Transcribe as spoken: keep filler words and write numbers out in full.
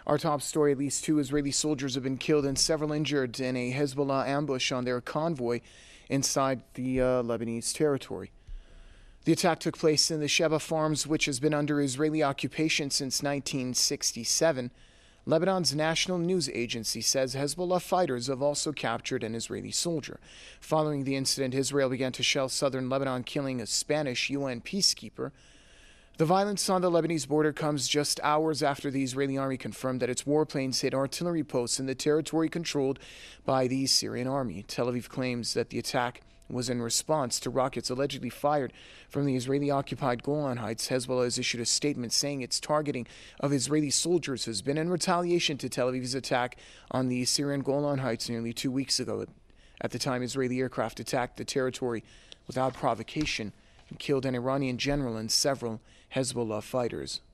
Our top story: at least two Israeli soldiers have been killed and several injured in a Hezbollah ambush on their convoy inside the uh, Lebanese territory. The attack took place in the Sheba Farms, which has been under Israeli occupation since nineteen sixty-seven. Lebanon's national news agency says Hezbollah fighters have also captured an Israeli soldier. Following the incident, Israel began to shell southern Lebanon, killing a Spanish U N peacekeeper. The violence on the Lebanese border comes just hours after the Israeli army confirmed that its warplanes hit artillery posts in the territory controlled by the Syrian army. Tel Aviv claims that the attack was in response to rockets allegedly fired from the Israeli-occupied Golan Heights. Hezbollah has issued a statement saying its targeting of Israeli soldiers has been in retaliation to Tel Aviv's attack on the Syrian Golan Heights nearly two weeks ago. At the time, Israeli aircraft attacked the territory without provocation and killed an Iranian general and several Hezbollah fighters.